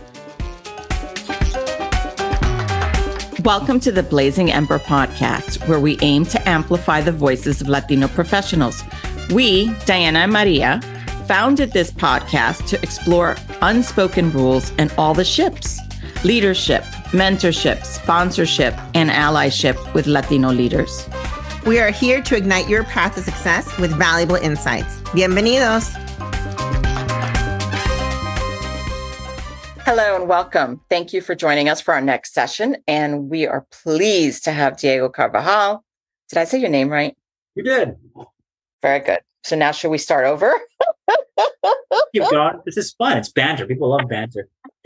Welcome to the Blazing Ember podcast, where we aim to amplify the voices of Latino professionals. We, Diana and Maria, founded this podcast to explore unspoken rules and all the ships: leadership, mentorship, sponsorship, and allyship with Latino leaders. We are here to ignite your path to success with valuable insights. Bienvenidos. Hello and welcome. Thank you for joining us for our next session. And we are pleased to have Diego Carvajal. Did I say your name right? You did. Very good. So now should we start over? Keep going. This is fun. It's banter. People love banter.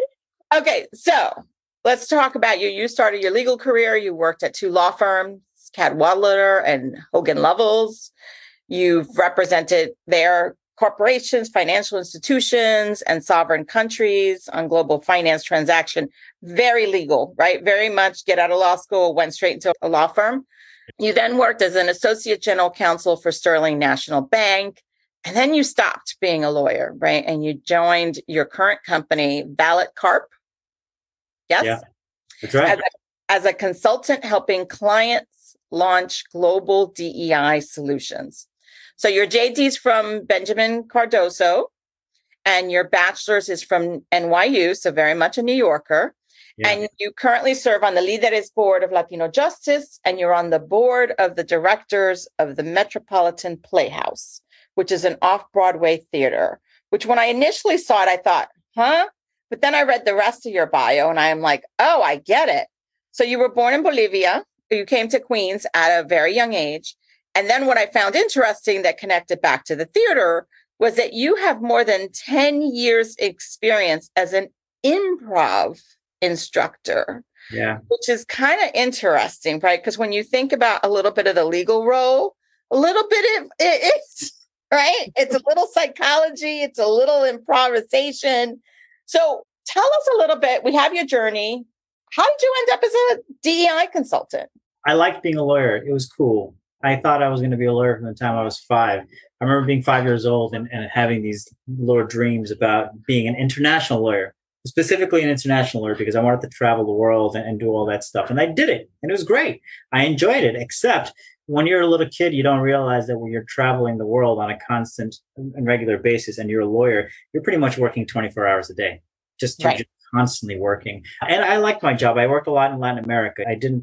Okay, so let's talk about you. You started your legal career. You worked at two law firms, Cadwalader and Hogan Lovells. You've represented their corporations, financial institutions, and sovereign countries on global finance transaction. Very legal, right? Very much get out of law school, went straight into a law firm. You then worked as an associate general counsel for Sterling National Bank. And then you stopped being a lawyer, right? And you joined your current company, Valet Carp. Yes? Yeah, that's right. As a consultant helping clients launch global DEI solutions. So your JD's from Benjamin Cardoso, and your bachelor's is from NYU, so very much a New Yorker. Yeah. And you currently serve on the Líderes Board of Latino Justice, and you're on the board of the directors of the Metropolitan Playhouse, which is an off-Broadway theater, which when I initially saw it, I thought, huh? But then I read the rest of your bio, and I'm like, oh, I get it. So you were born in Bolivia. You came to Queens at a very young age. And then what I found interesting that connected back to the theater was that you have more than 10 years experience as an improv instructor. Yeah. Which is kind of interesting, right? Because when you think about a little bit of the legal role, a little bit of it is, right? It's a little psychology, it's a little improvisation. So tell us a little bit. We have your journey. How did you end up as a DEI consultant? I liked being a lawyer. It was cool. I thought I was going to be a lawyer from the time I was 5. I remember being 5 years old and having these little dreams about being an international lawyer, specifically an international lawyer, because I wanted to travel the world and do all that stuff. And I did it. And it was great. I enjoyed it, except when you're a little kid, you don't realize that when you're traveling the world on a constant and regular basis and you're a lawyer, you're pretty much working 24 hours a day, just constantly working. And I liked my job. I worked a lot in Latin America.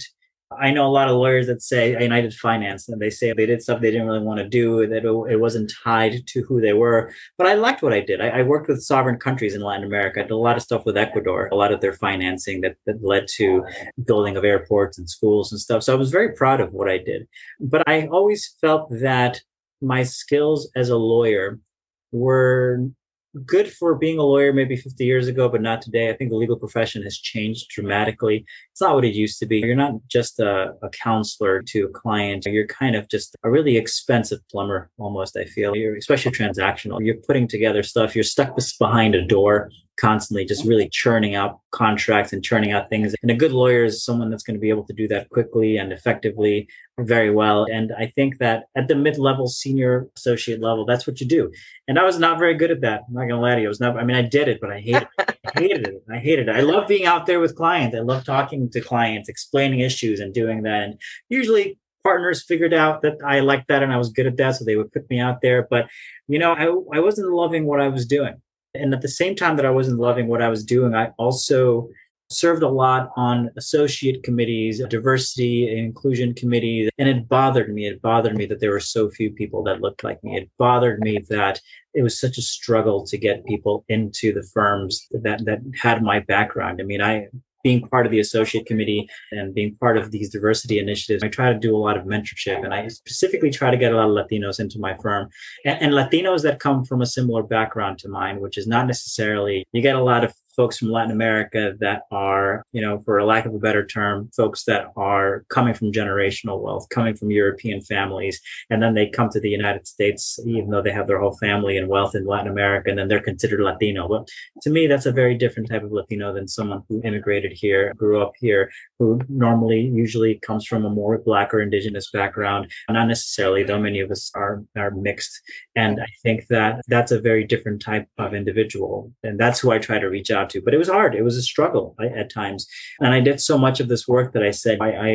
I know a lot of lawyers that say, and I did finance, and they say they did stuff they didn't really want to do, that it wasn't tied to who they were. But I liked what I did. I worked with sovereign countries in Latin America. I did a lot of stuff with Ecuador, a lot of their financing that led to building of airports and schools and stuff. So I was very proud of what I did. But I always felt that my skills as a lawyer were good for being a lawyer maybe 50 years ago, but not today. I think the legal profession has changed dramatically. It's not what it used to be. You're not just a counselor to a client. You're kind of just a really expensive plumber, almost, I feel. You're especially transactional. You're putting together stuff. You're stuck behind a door constantly, just really churning out contracts and churning out things. And a good lawyer is someone that's going to be able to do that quickly and effectively, very well. And I think that at the mid-level, senior associate level, that's what you do. And I was not very good at that. I'm not going to lie to you. I did it, but I hated it. I hated it. I love being out there with clients. I love talking to clients, explaining issues and doing that. And usually partners figured out that I liked that and I was good at that. So they would put me out there. But, I wasn't loving what I was doing. And at the same time that I wasn't loving what I was doing, I also served a lot on associate committees, diversity and inclusion committees. And it bothered me. It bothered me that there were so few people that looked like me. It bothered me that it was such a struggle to get people into the firms that had my background. Being part of the associate committee and being part of these diversity initiatives, I try to do a lot of mentorship, and I specifically try to get a lot of Latinos into my firm and Latinos that come from a similar background to mine, which is not necessarily, you get a lot of folks from Latin America that are, for a lack of a better term, folks that are coming from generational wealth, coming from European families, and then they come to the United States, even though they have their whole family and wealth in Latin America, and then they're considered Latino. But to me, that's a very different type of Latino than someone who immigrated here, grew up here, who usually comes from a more Black or indigenous background. Not necessarily, though many of us are mixed. And I think that that's a very different type of individual. And that's who I try to reach out out to. But it was hard. It was a struggle at times. And I did so much of this work that I said,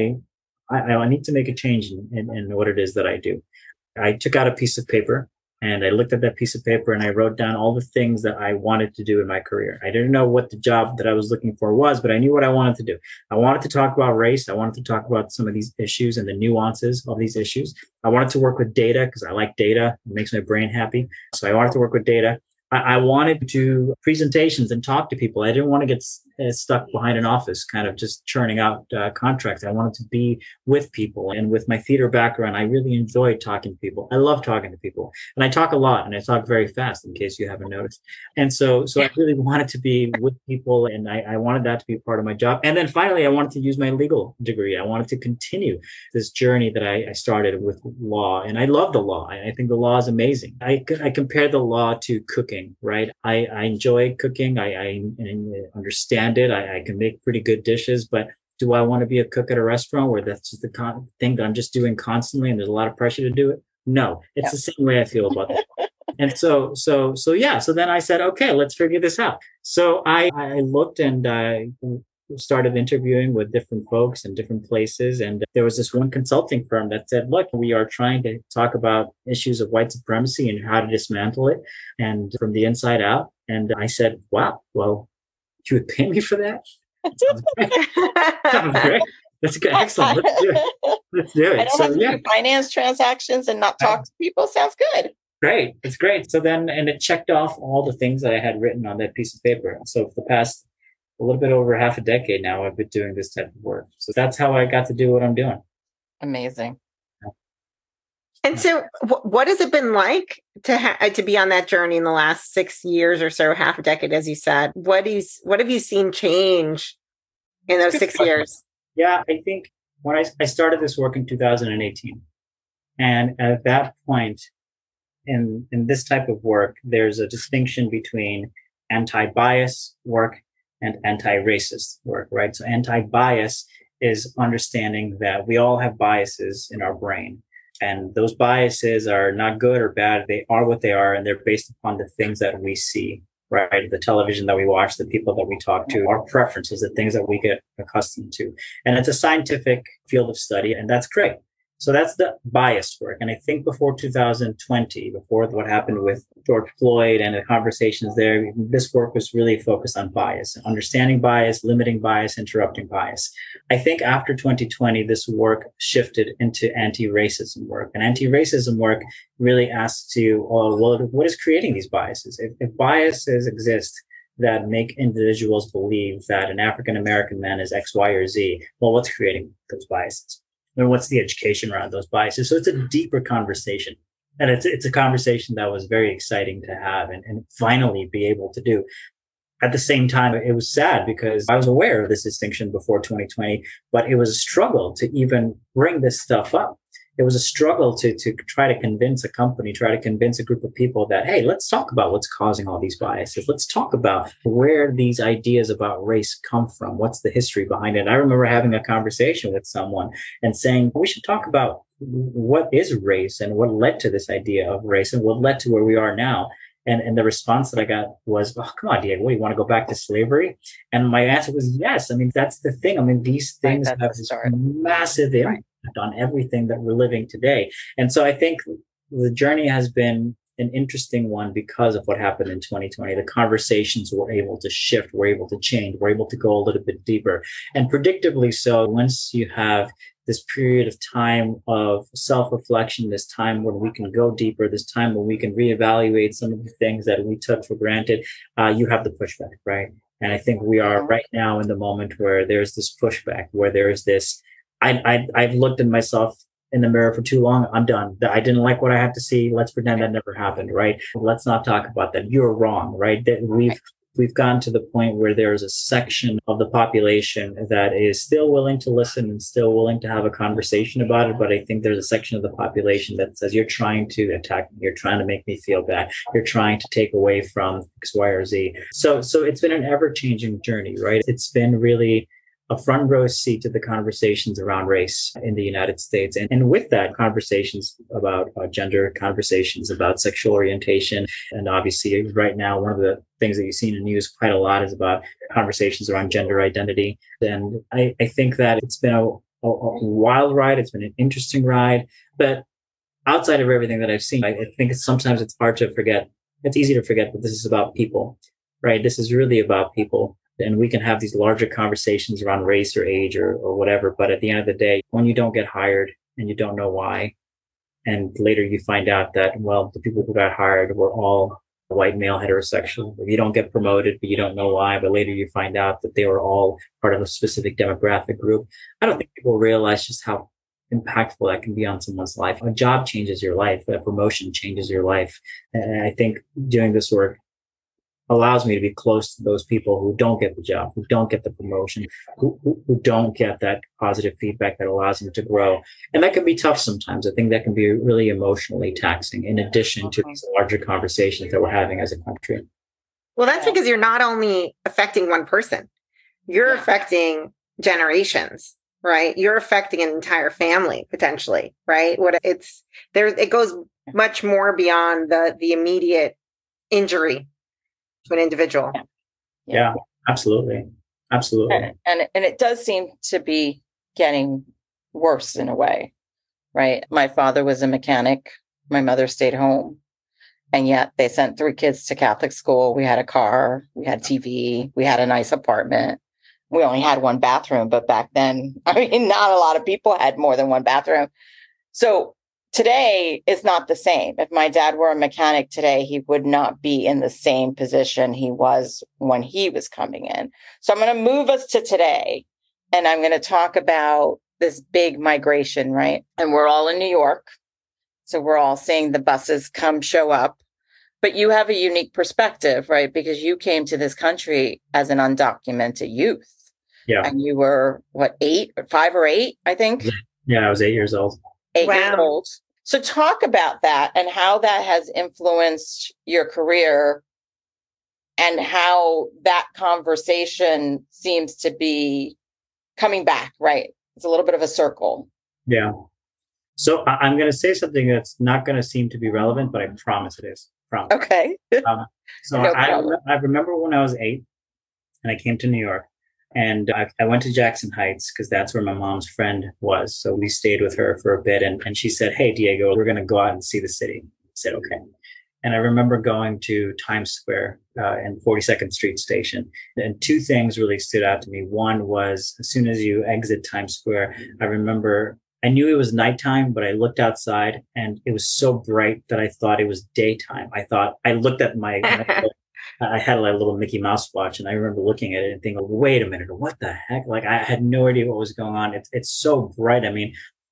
I need to make a change in what it is that I do. I took out a piece of paper and I looked at that piece of paper and I wrote down all the things that I wanted to do in my career. I didn't know what the job that I was looking for was, but I knew what I wanted to do. I wanted to talk about race. I wanted to talk about some of these issues and the nuances of these issues. I wanted to work with data because I like data. It makes my brain happy. So I wanted to work with data. I wanted to do presentations and talk to people. I didn't want to get stuck behind an office, kind of just churning out contracts. I wanted to be with people. And with my theater background, I really enjoyed talking to people. I love talking to people. And I talk a lot and I talk very fast, in case you haven't noticed. And so I really wanted to be with people, and I wanted that to be part of my job. And then finally, I wanted to use my legal degree. I wanted to continue this journey that I started with law. And I love the law. I think the law is amazing. I compare the law to cooking. Right. I enjoy cooking. I understand it. I can make pretty good dishes, but do I want to be a cook at a restaurant where that's just the thing that I'm just doing constantly and there's a lot of pressure to do it? No, it's the same way I feel about that. And so then I said, okay, let's figure this out. So I looked and I started interviewing with different folks in different places. And there was this one consulting firm that said, look, we are trying to talk about issues of white supremacy and how to dismantle it and from the inside out. And I said, wow, well, you would pay me for that? Sounds great. That's good. Excellent. Let's do it. Let's do it. I don't have to do finance transactions and not talk to people. Sounds good. Great. It's great. So then, and it checked off all the things that I had written on that piece of paper. So for the past a little bit over half a decade now, I've been doing this type of work. So that's how I got to do what I'm doing. Amazing. And so what has it been like to be on that journey in the last 6 years or so, half a decade, as you said? What have you seen change in those 6 years? Yeah, I think when I started this work in 2018, and at that point in this type of work, there's a distinction between anti-bias work and anti-racist work, right? So anti-bias is understanding that we all have biases in our brain. And those biases are not good or bad. They are what they are, and they're based upon the things that we see, right? The television that we watch, the people that we talk to, our preferences, the things that we get accustomed to. And it's a scientific field of study, and that's great. So that's the bias work. And I think before 2020, before what happened with George Floyd and the conversations there, this work was really focused on bias, understanding bias, limiting bias, interrupting bias. I think after 2020, this work shifted into anti-racism work. And anti-racism work really asks you, what is creating these biases? If biases exist that make individuals believe that an African-American man is X, Y, or Z, well, what's creating those biases? And what's the education around those biases? So it's a deeper conversation. And it's a conversation that was very exciting to have and finally be able to do. At the same time, it was sad because I was aware of this distinction before 2020, but it was a struggle to even bring this stuff up. It was a struggle to try to convince a company, try to convince a group of people that, hey, let's talk about what's causing all these biases. Let's talk about where these ideas about race come from. What's the history behind it? I remember having a conversation with someone and saying, we should talk about what is race and what led to this idea of race and what led to where we are now. And the response that I got was, oh, come on, Diego, you want to go back to slavery? And my answer was yes. I mean, that's the thing. I mean, these things have this massive impact on everything that we're living today. And so I think the journey has been an interesting one because of what happened in 2020. The conversations were able to shift, were able to change, were able to go a little bit deeper. And predictably so, once you have this period of time of self-reflection, this time when we can go deeper, this time when we can reevaluate some of the things that we took for granted, you have the pushback, right? And I think we are right now in the moment where there's this pushback, where there's this, I've looked at myself in the mirror for too long. I'm done. I didn't like what I had to see. Let's pretend that never happened, right? Let's not talk about that. You're wrong, right? That we've gotten to the point where there's a section of the population that is still willing to listen and still willing to have a conversation about it. But I think there's a section of the population that says, you're trying to attack me. You're trying to make me feel bad. You're trying to take away from X, Y, or Z. So it's been an ever-changing journey, right? It's been really a front row seat to the conversations around race in the United States. And with that, conversations about gender, conversations about sexual orientation. And obviously, right now, one of the things that you see in the news quite a lot is about conversations around gender identity. And I think that it's been a wild ride. It's been an interesting ride. But outside of everything that I've seen, I think sometimes it's hard to forget. It's easy to forget that this is about people, right? This is really about people. And we can have these larger conversations around race or age or whatever. But at the end of the day, when you don't get hired and you don't know why, and later you find out that, well, the people who got hired were all white male heterosexual. If you don't get promoted, but you don't know why, but later you find out that they were all part of a specific demographic group. I don't think people realize just how impactful that can be on someone's life. A job changes your life. A promotion changes your life. And I think doing this work allows me to be close to those people who don't get the job, who don't get the promotion, who don't get that positive feedback that allows them to grow. And that can be tough sometimes. I think that can be really emotionally taxing in addition to these larger conversations that we're having as a country. Well, that's because you're not only affecting one person, you're affecting generations, right? You're affecting an entire family potentially, right? It goes much more beyond the immediate injury to an individual. Yeah, absolutely. Absolutely. And it does seem to be getting worse in a way, right? My father was a mechanic. My mother stayed home. And yet they sent 3 kids to Catholic school. We had a car, we had TV, we had a nice apartment. We only had 1 bathroom, but back then, not a lot of people had more than 1 bathroom. So today is not the same. If my dad were a mechanic today, he would not be in the same position he was when he was coming in. So I'm going to move us to today, and I'm going to talk about this big migration, right? And we're all in New York. So we're all seeing the buses show up. But you have a unique perspective, right? Because you came to this country as an undocumented youth. Yeah. And you were, 5 or 8, I think? Yeah, I was 8 years old. 8 years old. So talk about that and how that has influenced your career and how that conversation seems to be coming back, right? It's a little bit of a circle. Yeah. So I'm going to say something that's not going to seem to be relevant, but I promise it is. Promise. Okay. So I remember when I was 8 and I came to New York. And I went to Jackson Heights because that's where my mom's friend was. So we stayed with her for a bit. And she said, "Hey, Diego, we're going to go out and see the city." I said, "Okay." And I remember going to Times Square and 42nd Street Station. And 2 things really stood out to me. One was as soon as you exit Times Square, I remember I knew it was nighttime, but I looked outside and it was so bright that I thought it was daytime. I looked at my I had a little Mickey Mouse watch, and I remember looking at it and thinking, "Wait a minute, what the heck?" Like I had no idea what was going on. It's so bright. I mean,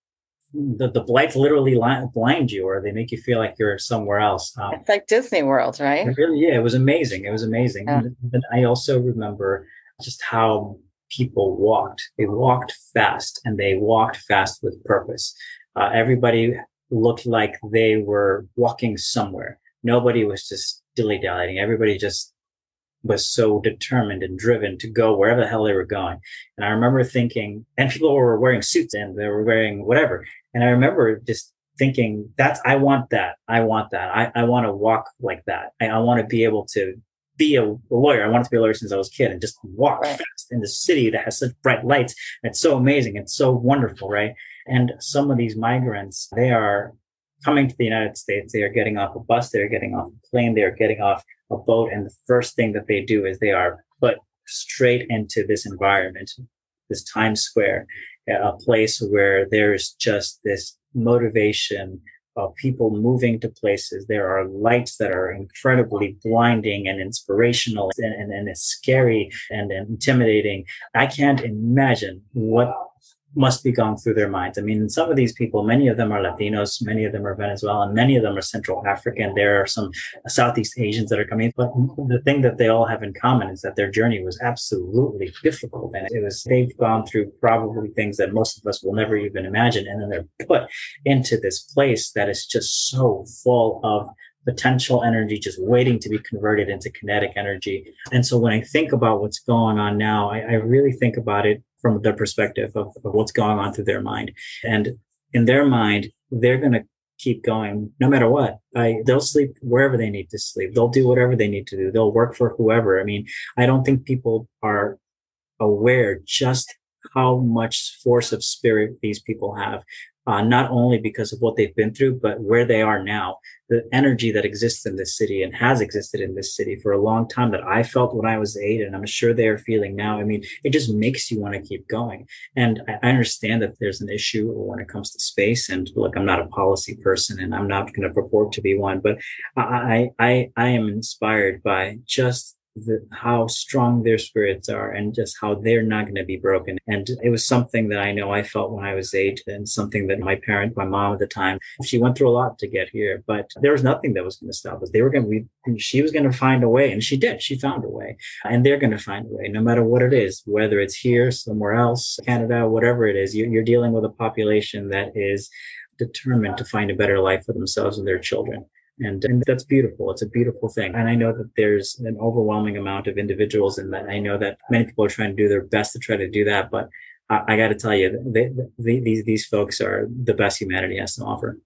the lights literally blind you, or they make you feel like you're somewhere else. It's like Disney World, right? It was amazing. It was amazing. Yeah. But I also remember just how people walked. They walked fast, and they walked fast with purpose. Everybody looked like they were walking somewhere. Nobody was just dilly-dallying. Everybody just was so determined and driven to go wherever the hell they were going. And I remember thinking, and people were wearing suits and they were wearing whatever. And I remember just thinking, I want that. I want that. I want to walk like that. I want to be able to be a lawyer. I wanted to be a lawyer since I was a kid and just walk fast in the city that has such bright lights. It's so amazing. It's so wonderful, right? And some of these migrants, they are coming to the United States. They are getting off a bus, they're getting off a plane, they're getting off a boat. And the first thing that they do is they are put straight into this environment, this Times Square, a place where there's just this motivation of people moving to places. There are lights that are incredibly blinding and inspirational, and it's scary and intimidating. I can't imagine what must be going through their minds. I mean, some of these people, many of them are Latinos, many of them are Venezuelan, many of them are Central African. There are some Southeast Asians that are coming. But the thing that they all have in common is that their journey was absolutely difficult. And they've gone through probably things that most of us will never even imagine. And then they're put into this place that is just so full of potential energy just waiting to be converted into kinetic energy. And so when I think about what's going on now, I really think about it from their perspective of what's going on through their mind. And in their mind, they're going to keep going no matter what. They'll sleep wherever they need to sleep. They'll do whatever they need to do. They'll work for whoever. I mean, I don't think people are aware just how much force of spirit these people have, not only because of what they've been through, but where they are now. The energy that exists in this city and has existed in this city for a long time that I felt when I was 8, and I'm sure they are feeling now. I mean, it just makes you want to keep going. And I understand that there's an issue when it comes to space. And look, I'm not a policy person, and I'm not going to purport to be one, but I am inspired by just how strong their spirits are and just how they're not going to be broken. And it was something that I know I felt when I was 8, and something that my mom at the time, she went through a lot to get here, but there was nothing that was going to stop us. She was going to find a way, and she did. She found a way, and they're going to find a way, no matter what it is, whether it's here, somewhere else, Canada, whatever it is. You're dealing with a population that is determined to find a better life for themselves and their children. And that's beautiful. It's a beautiful thing. And I know that there's an overwhelming amount of individuals in that. I know that many people are trying to do their best to try to do that. But I got to tell you, these folks are the best humanity has to offer.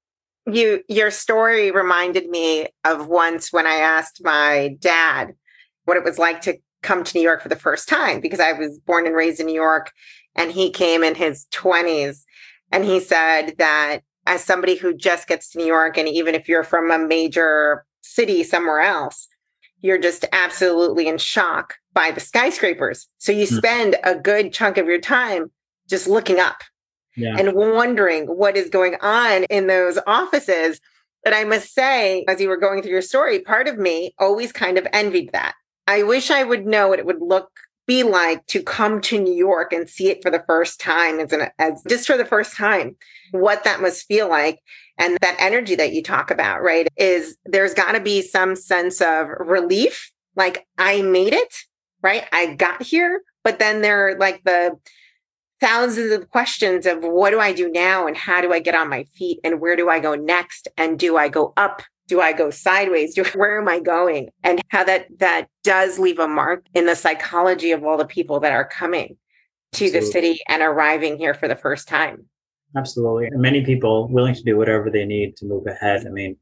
Your story reminded me of once when I asked my dad what it was like to come to New York for the first time, because I was born and raised in New York, and he came in his 20s. And he said that as somebody who just gets to New York, and even if you're from a major city somewhere else, you're just absolutely in shock by the skyscrapers. So you spend a good chunk of your time just looking up and wondering what is going on in those offices. But I must say, as you were going through your story, part of me always kind of envied that. I wish I would know what it would be like to come to New York and see it for the first time, as just for the first time, what that must feel like. And that energy that you talk about, right, is there's got to be some sense of relief, like I made it, right? I got here. But then there are like the thousands of questions of what do I do now? And how do I get on my feet? And where do I go next? And do I go up? Do I go sideways? Where am I going? And how that does leave a mark in the psychology of all the people that are coming to the city and arriving here for the first time. Absolutely. And many people willing to do whatever they need to move ahead. I mean,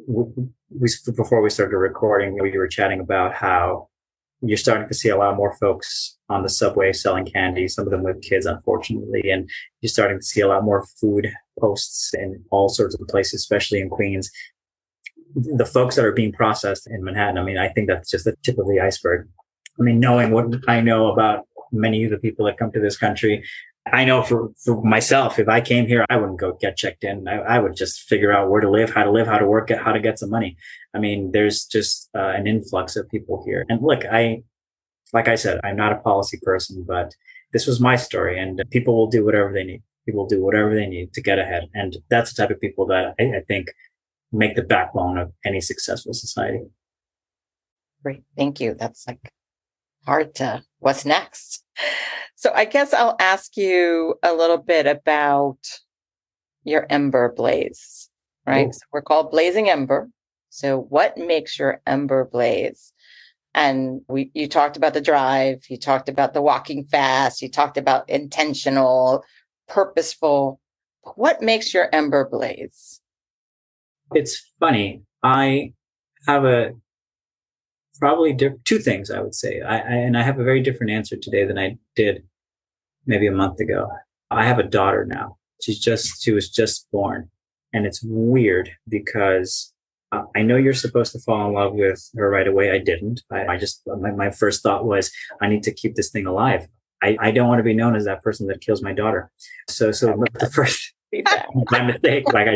before we started recording, we were chatting about how you're starting to see a lot more folks on the subway selling candy, some of them with kids, unfortunately. And you're starting to see a lot more food posts in all sorts of places, especially in Queens. The folks that are being processed in Manhattan, I mean, I think that's just the tip of the iceberg. I mean, knowing what I know about many of the people that come to this country, I know for myself, if I came here, I wouldn't go get checked in. I would just figure out where to live, how to work, how to get some money. I mean, there's just an influx of people here. And look, like I said, I'm not a policy person, but this was my story, and people will do whatever they need. People will do whatever they need to get ahead. And that's the type of people that I think make the backbone of any successful society. Great. Thank you. That's like what's next? So I guess I'll ask you a little bit about your Ember blaze, right? So we're called Blazing Ember. So what makes your Ember blaze? And you talked about the drive, you talked about the walking fast, you talked about intentional, purposeful. What makes your Ember blaze? It's funny. I have probably two things, I would say. I have a very different answer today than I did maybe a month ago. I have a daughter now. She was just born. And it's weird because I know you're supposed to fall in love with her right away. I didn't. My first thought was, I need to keep this thing alive. I don't want to be known as that person that kills my daughter. So the first, my mistake, like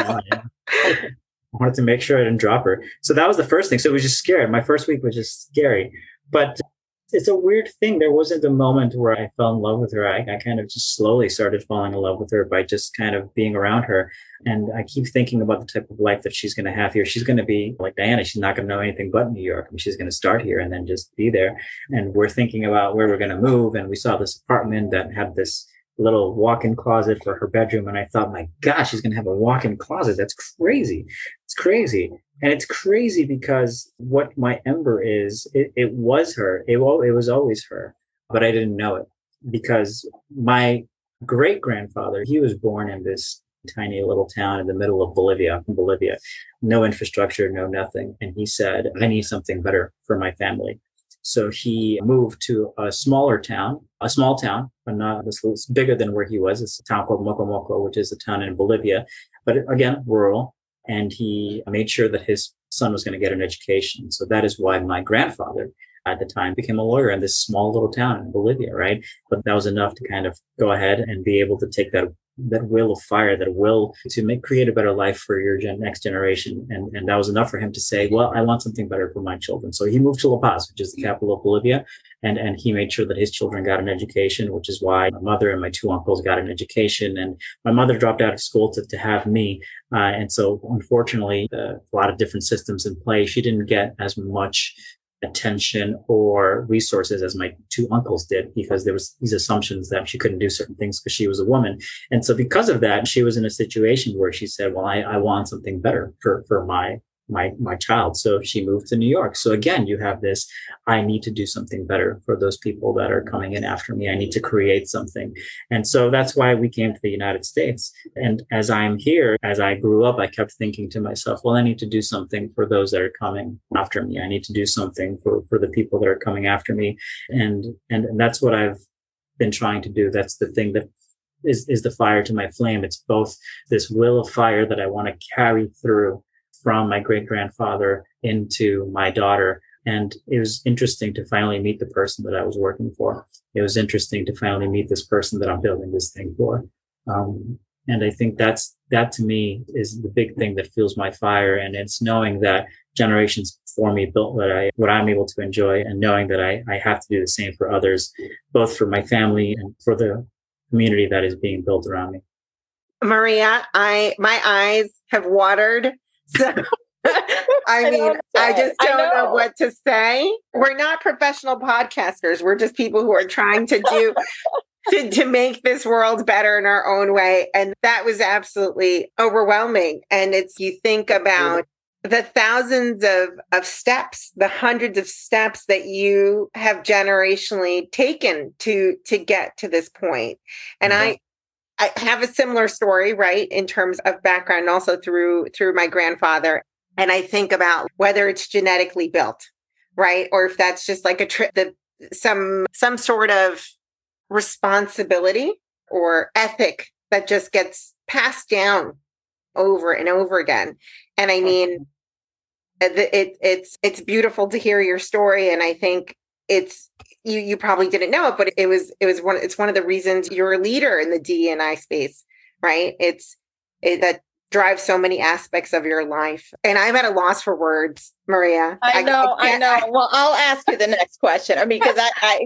I wanted to make sure I didn't drop her. So that was the first thing. So it was just scary. My first week was just scary. But it's a weird thing. There wasn't a moment where I fell in love with her. I kind of just slowly started falling in love with her by just kind of being around her. And I keep thinking about the type of life that she's going to have here. She's going to be like Diana. She's not going to know anything but New York. I mean, she's going to start here and then just be there. And we're thinking about where we're going to move. And we saw this apartment that had this little walk-in closet for her bedroom. And I thought, my gosh, she's going to have a walk-in closet. That's crazy. It's crazy. And it's crazy because what my Ember is, it was her. It was always her, but I didn't know it. because my great grandfather, he was born in this tiny little town in the middle of Bolivia, no infrastructure, no nothing. And he said, I need something better for my family. So he moved to a small town, but not this was bigger than where he was. It's a town called Mocomoco, which is a town in Bolivia, but again, rural. And he made sure that his son was going to get an education. So that is why my grandfather at the time became a lawyer in this small little town in Bolivia, right? But that was enough to kind of go ahead and be able to take that will of fire, that will to create a better life for your next generation. And that was enough for him to say, well, I want something better for my children. So he moved to La Paz, which is the capital of Bolivia. And he made sure that his children got an education, which is why my mother and my two uncles got an education. And my mother dropped out of school to have me. And so unfortunately, a lot of different systems in play, she didn't get as much attention or resources as my two uncles did, because there was these assumptions that she couldn't do certain things because she was a woman. And so because of that, she was in a situation where she said, well, I want something better for my child. So she moved to New York. So again, you have this, I need to do something better for those people that are coming in after me. I need to create something. And so that's why we came to the United States. And as I'm here, as I grew up, I kept thinking to myself, well, I need to do something for those that are coming after me. I need to do something for the people that are coming after me. And that's what I've been trying to do. That's the thing that is the fire to my flame. It's both this will of fire that I want to carry through from my great grandfather into my daughter. And it was interesting to finally meet the person that I was working for. It was interesting to finally meet this person that I'm building this thing for. And I think that to me is the big thing that fuels my fire. And it's knowing that generations before me built what I'm able to enjoy, and knowing that I have to do the same for others, both for my family and for the community that is being built around me. Maria, my eyes have watered. So, I just don't know what to say. We're not professional podcasters. We're just people who are trying to do to make this world better in our own way. And that was absolutely overwhelming. And you think about the thousands of steps, the hundreds of steps that you have generationally taken to get to this point. And I have a similar story, right, in terms of background, also through my grandfather. And I think about whether it's genetically built, right, or if that's just like some sort of responsibility or ethic that just gets passed down over and over again. And I mean, it's beautiful to hear your story, and I think it's. You probably didn't know it, but it's one of the reasons you're a leader in the DE&I space, right? That drives so many aspects of your life. And I'm at a loss for words, Maria. I know. Well, I'll ask you the next question. I mean, because I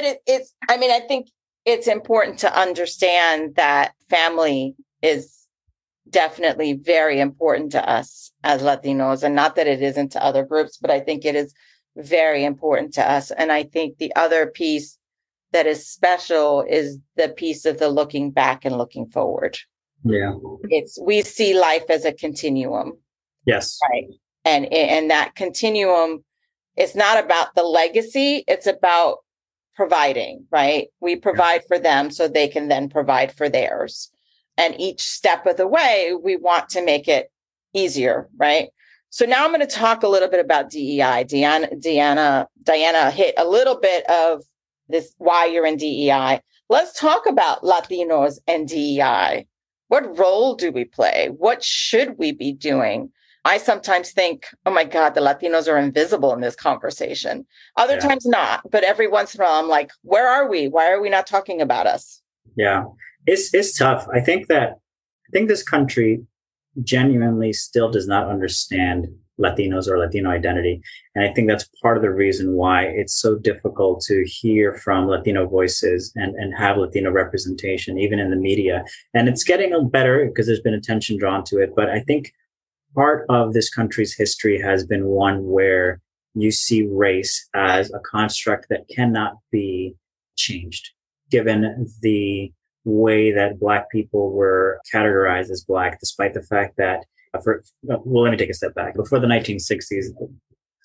think it's important to understand that family is definitely very important to us as Latinos, and not that it isn't to other groups, but I think it is very important to us. And I think the other piece that is special is the piece of the looking back and looking forward. Yeah. We see life as a continuum. Yes. Right. And that continuum, it's not about the legacy, it's about providing, right? We provide for them so they can then provide for theirs. And each step of the way, we want to make it easier, right? So now I'm going to talk a little bit about DEI. Diana hit a little bit of this, why you're in DEI. Let's talk about Latinos and DEI. What role do we play? What should we be doing? I sometimes think, oh my God, the Latinos are invisible in this conversation. Other times not, but every once in a while I'm like, where are we? Why are we not talking about us? Yeah, it's tough. I think this country genuinely still does not understand Latinos or Latino identity. And I think that's part of the reason why it's so difficult to hear from Latino voices and have Latino representation, even in the media. And it's getting better because there's been attention drawn to it. But I think part of this country's history has been one where you see race as a construct that cannot be changed, given the way that Black people were categorized as Black, despite the fact that, let me take a step back. Before the 1960s,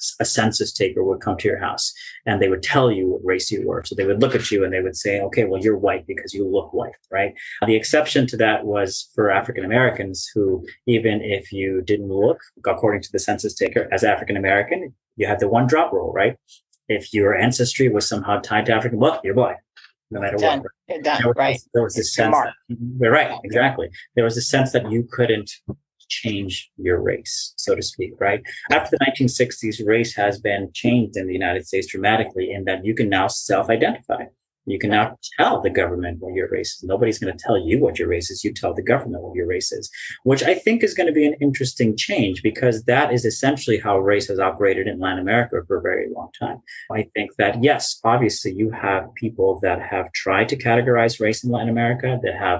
a census taker would come to your house and they would tell you what race you were. So they would look at you and they would say, okay, well, you're white because you look white, right? The exception to that was for African Americans who, even if you didn't look, according to the census taker, as African American, you had the one drop rule, right? If your ancestry was somehow tied to African, well, you're black, no matter Done. what. You're done. There was this sense that, exactly. There was a sense that you couldn't change your race, so to speak, right? After the 1960s, race has been changed in the United States dramatically in that you can now self-identify. You can now tell the government what your race is. Nobody's going to tell you what your race is. You tell the government what your race is, which I think is going to be an interesting change because that is essentially how race has operated in Latin America for a very long time. I think that, yes, obviously you have people that have tried to categorize race in Latin America, that have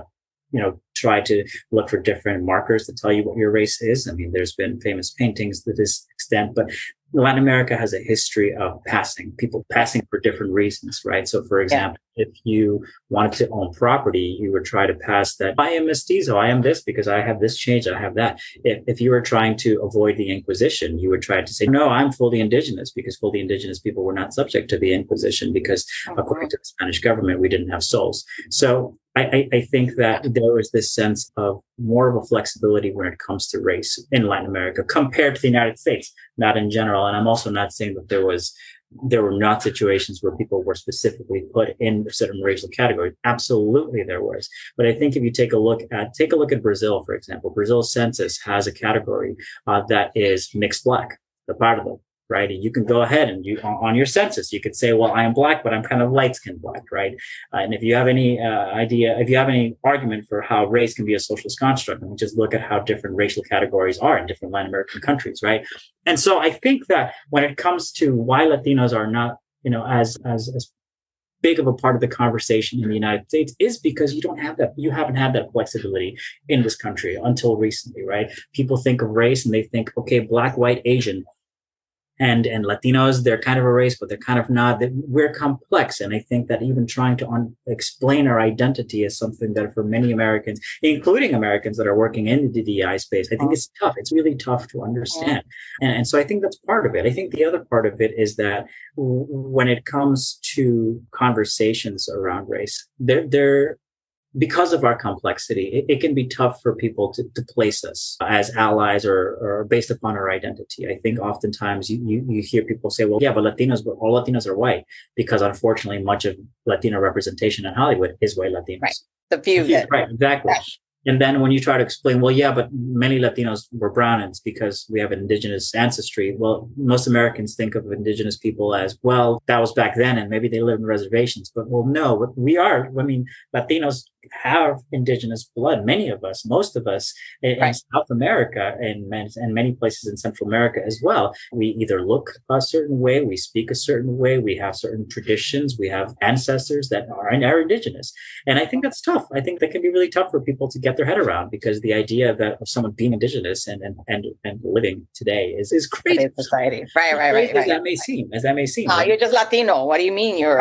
try to look for different markers to tell you what your race is. I mean, there's been famous paintings to this extent, but Latin America has a history of people passing for different reasons, right? So, for example, if you wanted to own property, you would try to pass that, I am mestizo, I am this because I have this change, I have that. If you were trying to avoid the Inquisition, you would try to say, no, I'm fully indigenous because fully indigenous people were not subject to the Inquisition because according to the Spanish government, we didn't have souls. So I think that there was this sense of more of a flexibility when it comes to race in Latin America compared to the United States, not in general. And I'm also not saying that there were not situations where people were specifically put in certain racial categories. Absolutely there was. But I think if you take a look at Brazil, for example, Brazil's census has a category that is mixed black, the pardo. Right. And you can go ahead and on your census, you could say, well, I am black, but I'm kind of light skinned black. Right. And if you have any if you have any argument for how race can be a socialist construct, and just look at how different racial categories are in different Latin American countries. Right. And so I think that when it comes to why Latinos are not, as big of a part of the conversation in the United States is because you haven't had that flexibility in this country until recently. Right. People think of race and they think, OK, black, white, Asian. And Latinos, they're kind of a race, but they're kind of not. We're complex. And I think that even trying to explain our identity is something that for many Americans, including Americans that are working in the DEI space, I think it's tough. It's really tough to understand. And so I think that's part of it. I think the other part of it is that when it comes to conversations around race, they're because of our complexity, it can be tough for people to place us as allies or based upon our identity. I think oftentimes you hear people say, well, yeah, but all Latinos are white, because unfortunately much of Latino representation in Hollywood is white Latinos. Right. The few. Right, exactly. Yes. And then when you try to explain, well, yeah, but many Latinos were brown, and it's because we have an indigenous ancestry. Well, most Americans think of indigenous people as, well, that was back then, and maybe they live in reservations. But, well, no, we are. I mean, Latinos have indigenous blood, many of us, most of us in South America and many places in Central America as well. We either look a certain way, we speak a certain way, we have certain traditions, we have ancestors that are indigenous. And I think that's tough. I think that can be really tough for people to get their head around, because the idea of someone being indigenous and living today is crazy. Society. Right. As that may seem. You're just Latino. What do you mean you're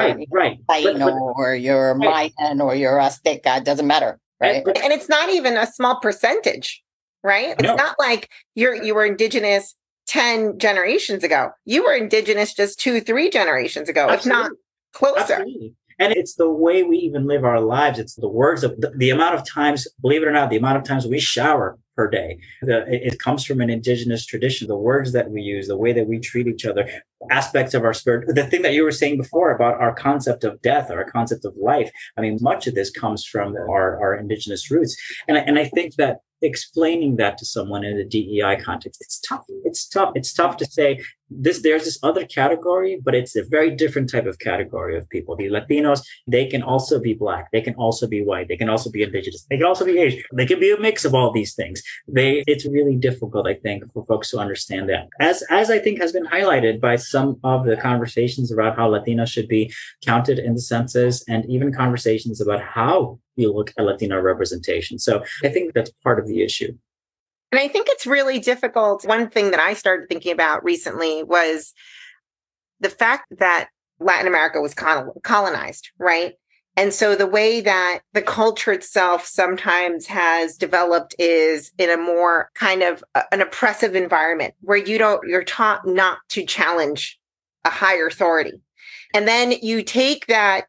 Taino or you're Mayan or you're Azteca? It doesn't matter. Right. And it's not even a small percentage, right? It's not like you were indigenous 10 generations ago. You were indigenous just 2-3 generations ago, if not closer. Absolutely. And it's the way we even live our lives. It's the words of the amount of times, believe it or not, the amount of times we shower per day. It comes from an indigenous tradition. The words that we use, the way that we treat each other, aspects of our spirit, the thing that you were saying before about our concept of death, our concept of life. I mean, much of this comes from our indigenous roots. And I think that explaining that to someone in a DEI context, it's tough. It's tough to say there's this other category, but it's a very different type of category of people. The Latinos, they can also be black. They can also be white. They can also be indigenous. They can also be Asian. They can be a mix of all these things. It's really difficult, I think, for folks to understand that. As I think has been highlighted by some of the conversations about how Latinos should be counted in the census, and even conversations about how you look at Latino representation. So I think that's part of the issue. And I think it's really difficult. One thing that I started thinking about recently was the fact that Latin America was colonized, right? And so the way that the culture itself sometimes has developed is in a more kind of an oppressive environment where you're taught not to challenge a higher authority. And then you take that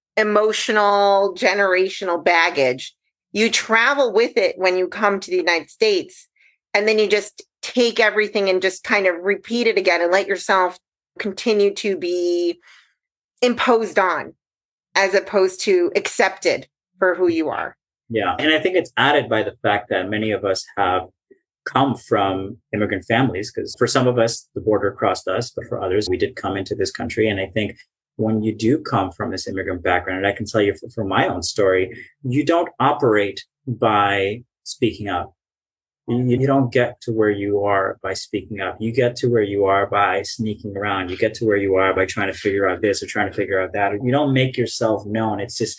emotional, generational baggage, you travel with it when you come to the United States, and then you just take everything and just kind of repeat it again and let yourself continue to be imposed on, as opposed to accepted for who you are. Yeah. And I think it's added by the fact that many of us have come from immigrant families, because for some of us, the border crossed us, but for others, we did come into this country. And I think when you do come from this immigrant background, and I can tell you from my own story, you don't operate by speaking up. You don't get to where you are by speaking up. You get to where you are by sneaking around. You get to where you are by trying to figure out this or trying to figure out that. You don't make yourself known.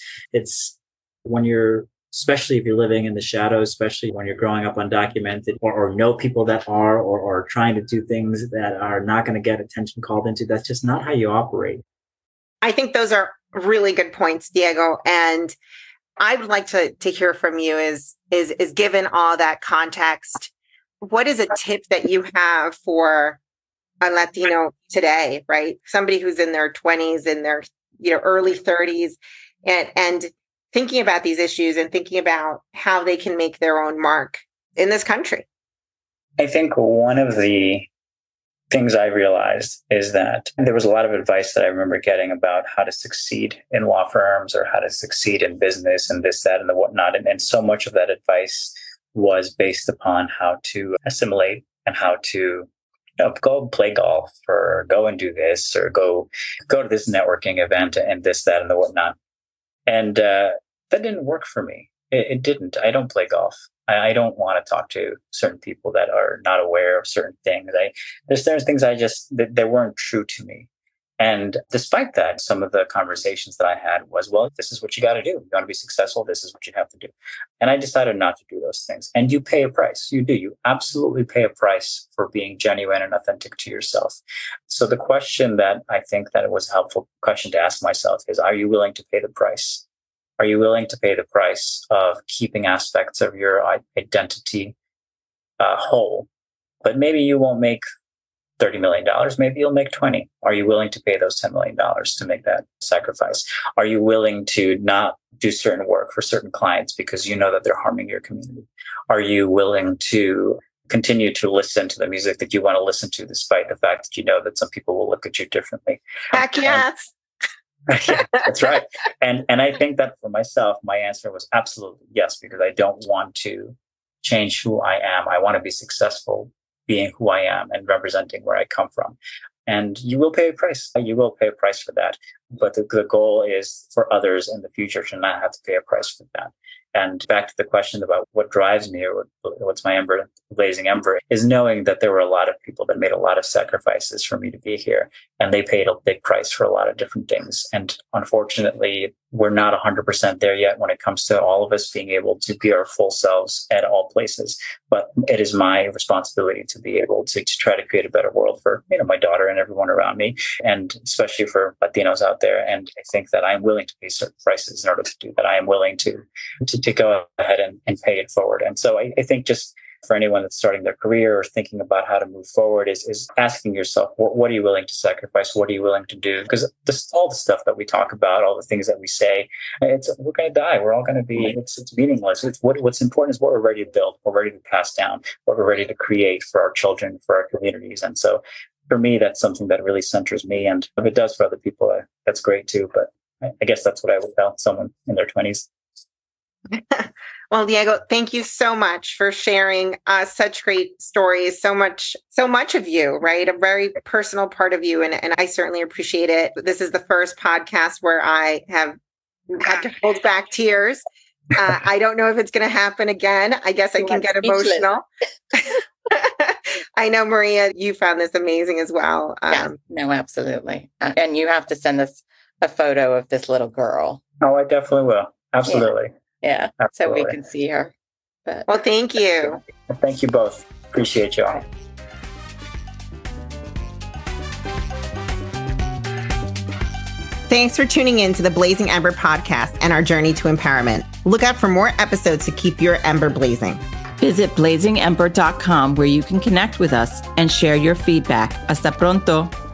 It's when you're, especially if you're living in the shadows, especially when you're growing up undocumented or know people that are, or trying to do things that are not going to get attention called into. That's just not how you operate. I think those are really good points, Diego. And I would like to hear from you is given all that context, what is a tip that you have for a Latino today, right? Somebody who's in their 20s, in their early 30s, and thinking about these issues and thinking about how they can make their own mark in this country. I think one of the things I realized is that there was a lot of advice that I remember getting about how to succeed in law firms or how to succeed in business and this, that, and the whatnot. And so much of that advice was based upon how to assimilate and how to go play golf or go and do this or go to this networking event and this, that, and the whatnot. And that didn't work for me. It didn't. I don't play golf. I don't want to talk to certain people that are not aware of certain things. There's things they weren't true to me. And despite that, some of the conversations that I had was, well, this is what you got to do. You want to be successful. This is what you have to do. And I decided not to do those things. And you pay a price. You do. You absolutely pay a price for being genuine and authentic to yourself. So the question that I think that it was a helpful question to ask myself is, are you willing to pay the price? Are you willing to pay the price of keeping aspects of your identity whole? But maybe you won't make $30 million. Maybe you'll make 20. Are you willing to pay those $10 million to make that sacrifice? Are you willing to not do certain work for certain clients because you know that they're harming your community? Are you willing to continue to listen to the music that you want to listen to, despite the fact that you know that some people will look at you differently? Heck yes. Yeah, that's right. And I think that for myself, my answer was absolutely yes, because I don't want to change who I am. I want to be successful being who I am and representing where I come from. And you will pay a price. You will pay a price for that. But the goal is for others in the future to not have to pay a price for that. And back to the question about what drives me or what's my blazing ember is knowing that there were a lot of people that made a lot of sacrifices for me to be here. And they paid a big price for a lot of different things. And unfortunately, we're not 100% there yet when it comes to all of us being able to be our full selves at all places. But it is my responsibility to be able to try to create a better world for my daughter and everyone around me, and especially for Latinos out there. And I think that I'm willing to pay certain prices in order to do that. I am willing to go ahead and pay it forward. And so I think just for anyone that's starting their career or thinking about how to move forward is asking yourself, what are you willing to sacrifice? What are you willing to do? Because all the stuff that we talk about, all the things that we say, we're going to die. We're all going to be, it's meaningless. What's important is what we're ready to build, what we're ready to pass down, what we're ready to create for our children, for our communities. And so for me, that's something that really centers me. And if it does for other people, that's great too. But I guess that's what I would tell someone in their 20s. Well, Diego, thank you so much for sharing such great stories, so much of you, right? A very personal part of you. And I certainly appreciate it. This is the first podcast where I have had to hold back tears. I don't know if it's going to happen again. I guess I can get emotional. I know, Maria, you found this amazing as well. No, absolutely. And you have to send us a photo of this little girl. Oh, I definitely will. Absolutely. Yeah. So we can see her. But well, thank you. Thank you both. Appreciate you all. Thanks for tuning in to the Blazing Ember podcast and our journey to empowerment. Look out for more episodes to keep your ember blazing. Visit blazingember.com where you can connect with us and share your feedback. Hasta pronto.